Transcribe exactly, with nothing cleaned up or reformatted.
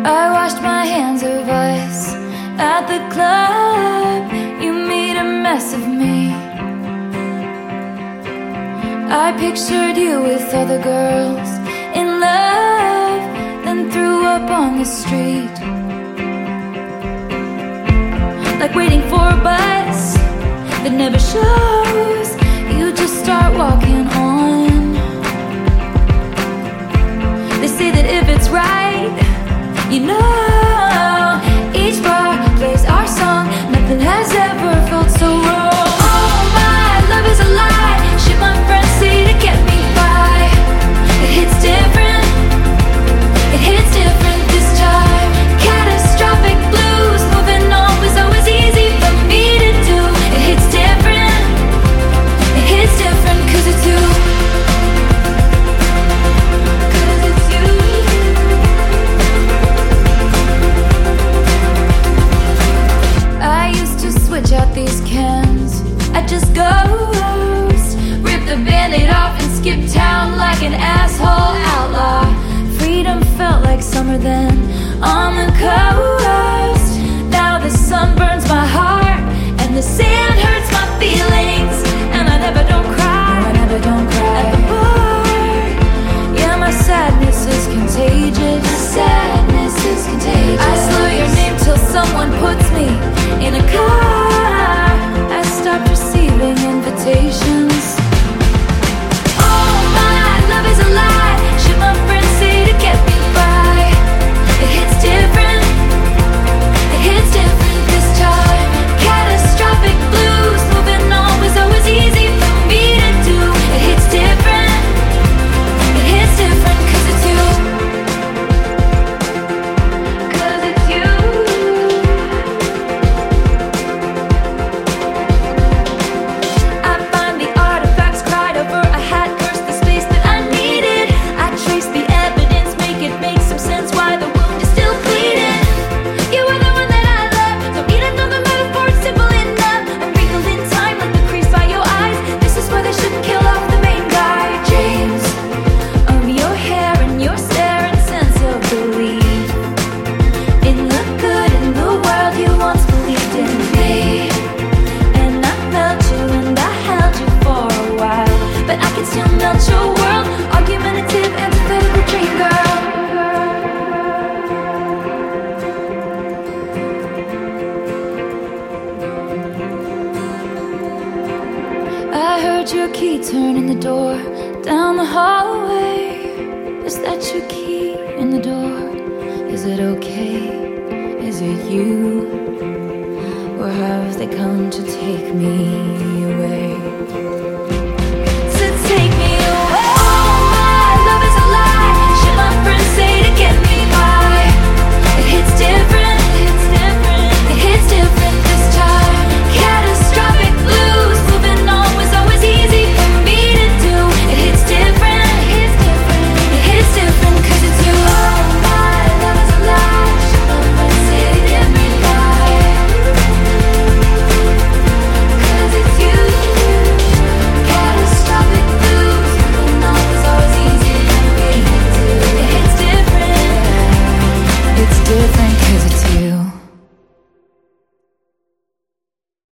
I washed my hands of us at the club. You made a mess of me. I pictured you with other girls in love, then threw up on the street. Like waiting for a bus that never shows, you just start walking on. They say that if it's right, you know, each bar plays our song. Nothing has ever felt so wrong. Oh, my love is a lie. Shit my friends say to get me by. It hits different. It hits different this time. Catastrophic blues. Moving on was always easy for me to do. It hits different. It hits different 'cause it's you. Switch out these cans, I just ghost. Rip the band-aid off and skip town like an asshole outlaw. Freedom felt like summer then on the coast. Now the sun burns my heart and the sand hurts my feelings. And I never don't cry, no, I never don't cry at the bar. Yeah, my sadness is contagious. My sadness is contagious. I slow your name till someone puts me in a car. I stopped receiving invitations. Oh, my love is a lie. Shit my friends say to get me by. It hits different. It hits different this time. Catastrophic blues. Moving on was always easy for me to do. It hits different. It hits different 'cause it's you. Your key turn in the door down the hallway. Is that your key in the door? Is it okay? Is it you? Or have they come to take me away?